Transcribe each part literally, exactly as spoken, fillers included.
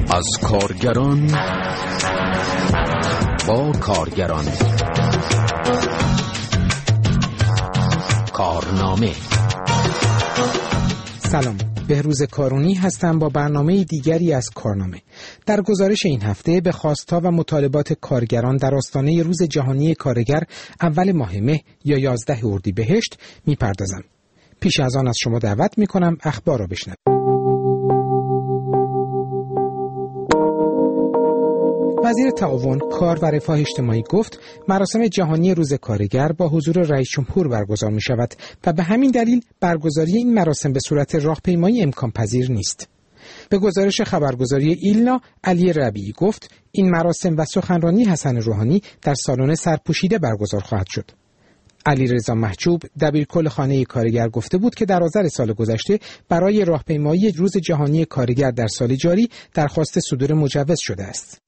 از کارگران با کارگران. کارنامه. سلام، بهروز کارونی هستم با برنامه دیگری از کارنامه. در گزارش این هفته به خواست‌ها و مطالبات کارگران در آستانه روز جهانی کارگر اول ماه مه یا یازده اردیبهشت میپردازم. پیش از آن از شما دعوت میکنم اخبار را بشنوید. وزیر تعاون، کار و رفاه اجتماعی گفت مراسم جهانی روز کارگر با حضور رئیس جمهور برگزار می شود و به همین دلیل برگزاری این مراسم به صورت راهپیمایی امکان پذیر نیست. به گزارش خبرگزاری ایلنا، علی ربیعی گفت این مراسم و سخنرانی حسن روحانی در سالن سرپوشیده برگزار خواهد شد. علیرضا محجوب، دبیرکل خانه کارگر، گفته بود که در آذر سال گذشته برای راهپیمایی روز جهانی کارگر در سال جاری درخواست صدور مجوز شده است.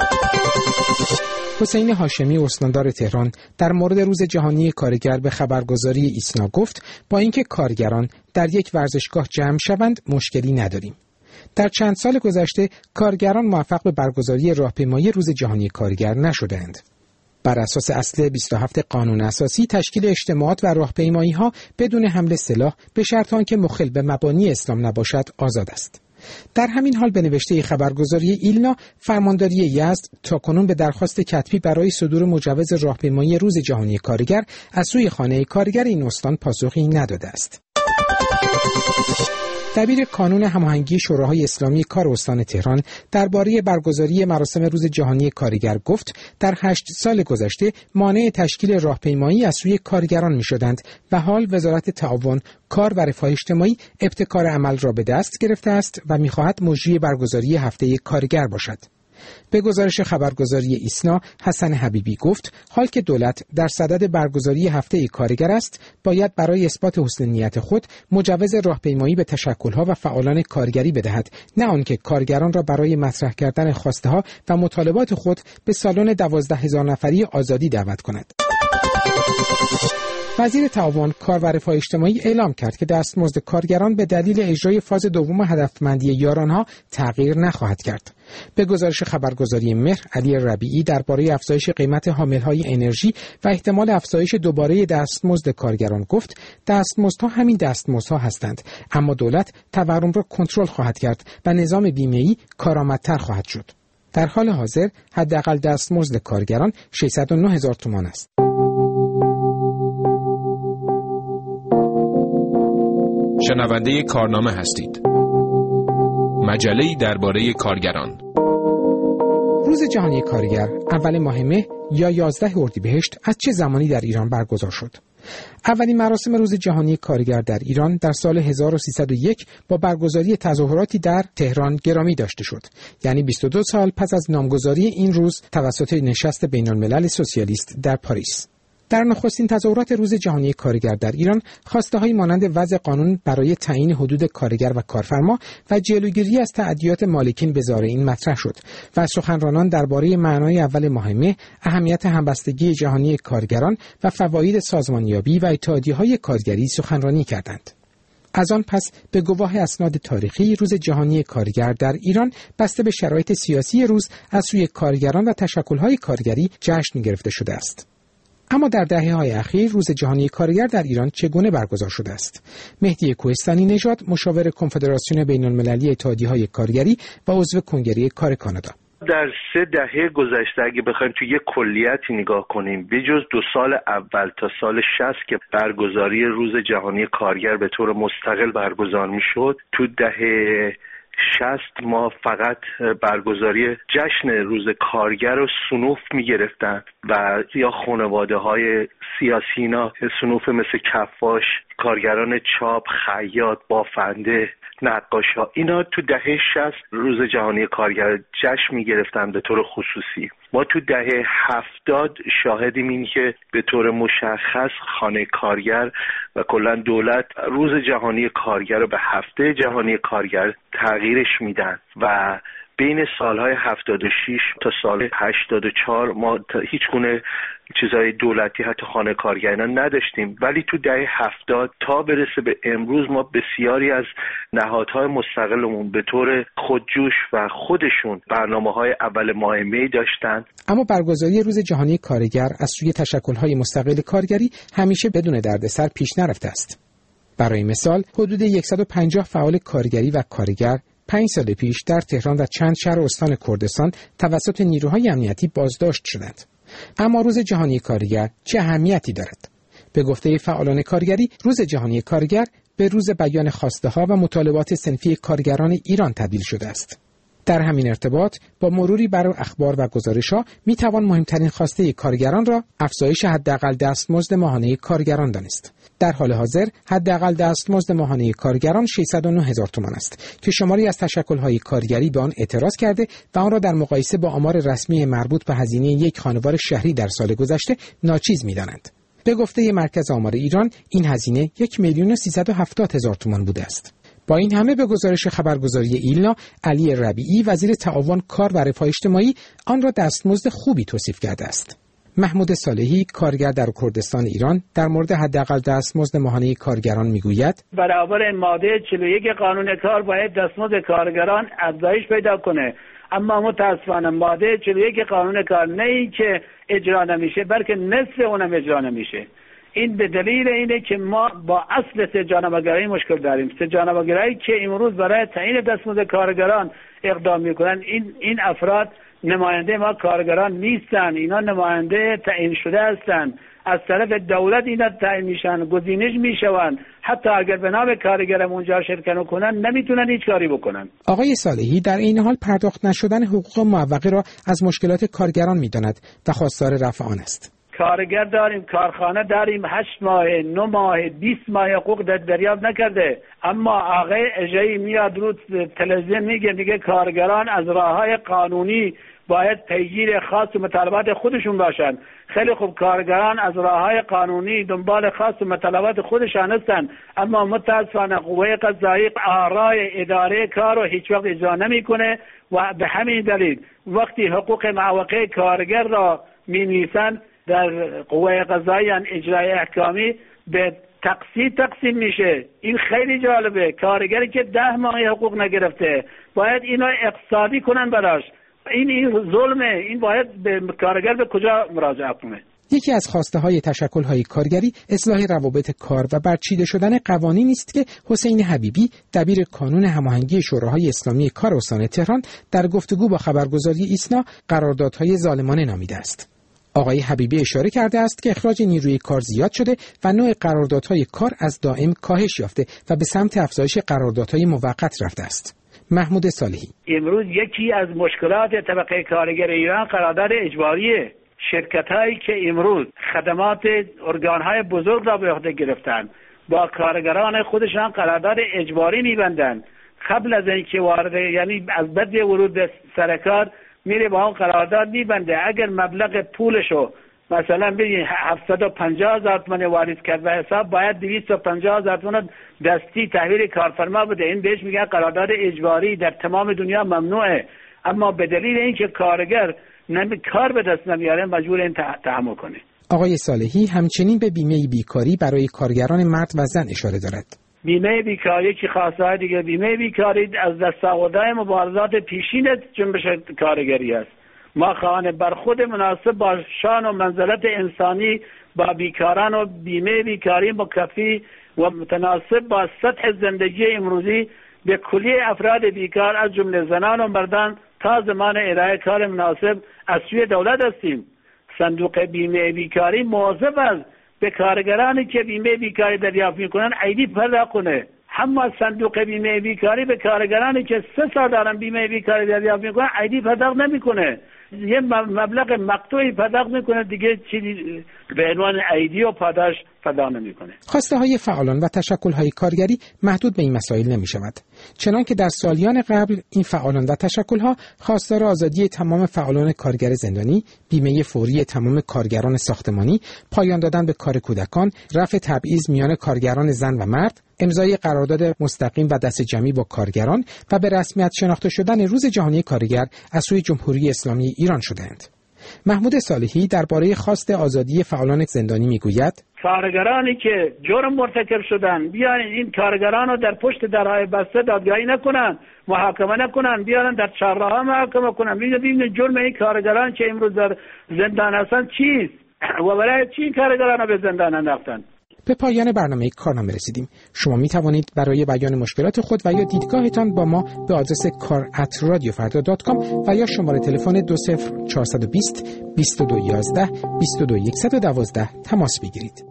حسین هاشمی، استاندار تهران، در مورد روز جهانی کارگر به خبرگزاری ایسنا گفت با اینکه کارگران در یک ورزشگاه جمع شوند مشکلی نداریم. در چند سال گذشته کارگران موفق به برگزاری راهپیمایی روز جهانی کارگر نشدند. بر اساس اصل بیست و هفت قانون اساسی، تشکیل اجتماعات و راهپیمایی‌ها بدون حمل سلاح به شرط آنکه مخل به مبانی اسلام نباشد آزاد است. در همین حال به نوشته خبرگزاری ایلنا، فرمانداری یزد تاکنون به درخواست کتبی برای صدور مجوز راهپیمایی روز جهانی کارگر از سوی خانه کارگر این استان پاسخی نداده است. دبیر کانون هماهنگی شوراهای اسلامی کار استان تهران درباره برگزاری مراسم روز جهانی کارگر گفت در هشت سال گذشته مانع تشکیل راهپیمایی از سوی کارگران می‌شدند و حال وزارت تعاون، کار و رفاه اجتماعی ابتکار عمل را به دست گرفته است و می‌خواهد مجری برگزاری هفته کارگر باشد. به گزارش خبرگزاری ایسنا، حسن حبیبی گفت حال که دولت در صدد برگزاری هفته کارگر است، باید برای اثبات حسن نیت خود مجوز راهپیمایی به تشکل‌ها و فعالان کارگری بدهد، نه آنکه کارگران را برای مطرح کردن خواسته‌ها و مطالبات خود به سالن دوازده هزار نفری آزادی دعوت کند. وزیر تعاون، کار و رفاه اجتماعی اعلام کرد که دستمزد کارگران به دلیل اجرای فاز دوم هدفمندی یارانها تغییر نخواهد کرد. به گزارش خبرگزاری مهر، علی ربیعی درباره افزایش قیمت حاملهای انرژی و احتمال افزایش دوباره دستمزد کارگران گفت دستمزدها همین دستمزدها هستند، اما دولت تورم را کنترل خواهد کرد و نظام بیمه‌ای کارآمدتر خواهد شد. در حال حاضر حداقل دستمزد کارگران ششصد و نه هزار تومان است. شنونده کارنامه هستید. مجله‌ای درباره کارگران. روز جهانی کارگر اول ماه مه یا یازده اردیبهشت از چه زمانی در ایران برگزار شد؟ اولین مراسم روز جهانی کارگر در ایران در سال هزار و سیصد و یک با برگزاری تظاهراتی در تهران گرامی داشته شد، یعنی بیست و دو سال پس از نامگذاری این روز توسط نشست بین‌الملل سوسیالیست در پاریس. در نخستین تظاهرات روز جهانی کارگر در ایران، خواسته‌هایی مانند وضع قانون برای تعیین حدود کارگر و کارفرما و جلوگیری از تعدیات مالکین به زارعین مطرح شد و سخنرانان درباره معنای اول ماه مه، اهمیت همبستگی جهانی کارگران و فواید سازمانیابی و اتحادیه‌های کارگری سخنرانی کردند. از آن پس به گواه اسناد تاریخی، روز جهانی کارگر در ایران بسته به شرایط سیاسی روز از سوی کارگران و تشکل‌های کارگری جشن گرفته شده است. اما در دهه‌های اخیر روز جهانی کارگر در ایران چگونه برگزار شده است؟ مهدی کوهستانی نژاد، مشاور کنفدراسیون بین‌المللی اتحادیه‌های کارگری و عضو کنگره کار کانادا: در سه دهه گذشته اگه بخوایم توی یک کلیتی نگاه کنیم، بجز دو سال اول تا سال شصت که برگزاری روز جهانی کارگر به طور مستقل برگزار می‌شد، تو دهه شصت ما فقط برگزاری جشن روز کارگر رو صنوف می‌گرفتن و یا خانواده های سیاسی اینا صنوف مثل کفاش، کارگران چاپ، خیاط، بافنده، نقاشا، اینا تو دهه شصت روز جهانی کارگر جشن می‌گرفتن به طور خصوصی. ما تو دهه هفتاد شاهدیم این که به طور مشخص خانه کارگر و کلا دولت روز جهانی کارگر رو به هفته جهانی کارگر تغییرش میدن و بین سالهای هفتاد و شش تا سال هشتاد و چهار ما هیچ گونه چیزای دولتی حتی خانه کارگران نداشتیم، ولی تو دهه هفتاد تا برسه به امروز ما بسیاری از نهادهای مستقلمون به طور خودجوش و خودشون برنامه‌های اول ماه می داشتن. اما برگزاری روز جهانی کارگر از سوی تشکل‌های مستقل کارگری همیشه بدون دردسر پیش نرفته است. برای مثال حدود صد و پنجاه فعال کارگری و کارگر پنج سال پیش در تهران و چند شهر استان کردستان توسط نیروهای امنیتی بازداشت شدند. اما روز جهانی کارگر چه اهمیتی دارد؟ به گفته فعالان کارگری، روز جهانی کارگر به روز بیان خواسته‌ها و مطالبات صنفی کارگران ایران تبدیل شده است. در همین ارتباط با مروری بر اخبار و گزارش‌ها می‌توان مهمترین خواسته کارگران را افزایش حداقل دستمزد ماهانه کارگران دانست. در حال حاضر حداقل دستمزد ماهانه کارگران ششصد و نه هزار تومان است که شماری از تشکل‌های کارگری به آن اعتراض کرده و آن را در مقایسه با آمار رسمی مربوط به هزینه یک خانوار شهری در سال گذشته ناچیز می‌دانند. به گفته مرکز آمار ایران این هزینه یک میلیون و سیصد و هفتاد هزار تومان بوده است. با این همه به گزارش خبرگزاری ایلنا، علی ربیعی وزیر تعاون کار و رفاه اجتماعی آن را دستمزد خوبی توصیف کرده است. محمود صالحی کارگر در کردستان ایران در مورد حداقل دستمزد ماهانه کارگران میگوید برابر ماده چهل و یک قانون کار باید دستمزد کارگران افزایش پیدا کنه، اما متاسفانه ماده چهل و یک قانون کار نه ای که اجرا نمیشه بلکه نصف اونم اجرا نمیشه. این به دلیل اینه که ما با اصل سه‌جانبه‌گرایی مشکل داریم. سه‌جانبه‌گرایی که امروز برای تعیین دستمزد کارگران اقدام میکنن، این این افراد نماینده ما کارگران نیستن، اینا نماینده تعیین شده هستن، از طرف دولت اینا تعیین میشن، گزینش میشون، حتی اگر به نام کارگرم اونجا شرکت کنن نمیتونن هیچ کاری بکنن. آقای صالحی در این حال پرداخت نشدن حقوق معوقه را از مشکلات کارگران میداند و خواستار رفع آن است. کارگر داریم، کارخانه داریم، هشت ماه، نه ماه، بیست ماه حقوق دریافت نکرده، اما آقای اجایی میاد رو تلویزیون میگه میگه کارگران از راههای قانونی باید پیگیر خاص و مطالبات خودشون باشن. خیلی خوب، کارگران از راههای قانونی دنبال خاص و مطالبات خودشان هستن، اما متاسفانه قوه قضاییه آرای اداره کار رو هیچ وقت اجرا نمیکنه و به همین دلیل وقتی حقوق معوقه کارگر را مینویسن در قوه قضاییه اجرای احکامی به تقسیم تقسیم میشه. این خیلی جالبه، کارگری که ده ماه حقوق نگرفته باید اینا اقتصادی کنن براش. این این ظلمه. این باید به کارگر به کجا مراجعه کنه؟ یکی از خواسته های تشکل های کارگری اصلاح روابط کار و برچیده شدن قوانینی است که حسین حبیبی دبیر کانون هماهنگی شوراهای اسلامی کار استان تهران در گفتگو با خبرگزاری ایسنا قراردادهای ظالمانه نامیده است. آقای حبیبی اشاره کرده است که اخراج نیروی کار زیاد شده و نوع قراردادهای کار از دائم کاهش یافته و به سمت افزایش قراردادهای موقت رفته است. محمود صالحی: امروز یکی از مشکلات طبقه کارگر ایران قرارداد اجباریه. شرکت‌هایی که امروز خدمات ارگان‌های بزرگ را به عهده گرفتن با کارگران خودشان قرارداد اجباری می‌بندند. قبل از اینکه وارد یعنی از بدء ورود به سر کار میره با اون قرارداد میبنده. اگر مبلغ پولشو مثلا ببین هفتصد و پنجاه هزار تومان واریز کرد و حساب باید دویست و پنجاه هزار تومان دستی تحویل کارفرما بده. این بهش میگن قرارداد اجباری، در تمام دنیا ممنوعه، اما به دلیل اینکه کارگر نمی کار به دست نمیاره مجبور این تحمل کنه. آقای صالحی همچنین به بیمه بیکاری برای کارگران مرد و زن اشاره دارد. بیمه بیکاری که خاصه دیگه بیمه بیکاری از دست آوردن مبارزات پیشین جنبش کارگری است. ما خواهان برخود مناسب با شان و منزلت انسانی با بیکاران و بیمه بیکاری مکفی و متناسب با سطح زندگی امروزی به کلیه افراد بیکار از جمله زنان و مردان تا زمان ارائه کار مناسب از سوی دولت هستیم. صندوق بیمه بیکاری مواظب است به کارگرانی که بیمه بیکاری دریافت میکنن عیدی پرداخت کنه. اما صندوق بیمه بیکاری به کارگرانی که سه سال دارن بیمه بیکاری دریافت میکنن عیدی پرداخت نمیکنه. یه مبلغ مقطوعی پرداخت میکنه، دیگه چیزی به عنوان عیدی و پاداش پرداخت نمیکنه. خواسته های فعالان و تشکل های کارگری محدود به این مسائل نمی شود. چنان که در سالیان قبل این فعالان و تشکل ها خواستار آزادی تمام فعالان کارگر زندانی، بیمه فوری تمام کارگران ساختمانی، پایان دادن به کار کودکان، رفع تبعیض میان کارگران زن و مرد، امضای قرارداد مستقیم و دست جمعی با کارگران و به رسمیت شناخته شدن روز جهانی کارگر از سوی جمهوری اسلامی ایران شدند. محمود صالحی درباره خواست آزادی فعالان زندانی میگوید: کارگرانی که جرم مرتکب شدن بیان این کارگران رو در پشت درهای بسته دادگاهی نکنن، محاکمه نکنن، بیارن در چهارراه محاکمه کنن، ببینید جرم این کارگران که امروز در زندان هستن چیست و برای چی کارگران رو به زندان انداختن. به پایان برنامه کارنامه رسیدیم. شما می توانید برای بیان مشکلات خود و یا دیدگاهتان با ما به آدرس کار ات رادیو فردا دات کام و یا شماره تلفن دو صفر چهار دو صفر بیست و دو یازده بیست و دو صد و دوازده تماس بگیرید.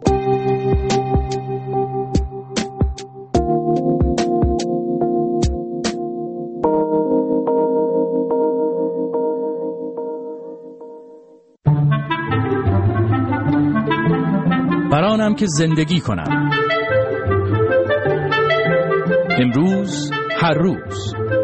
برانم که زندگی کنم. امروز هر روز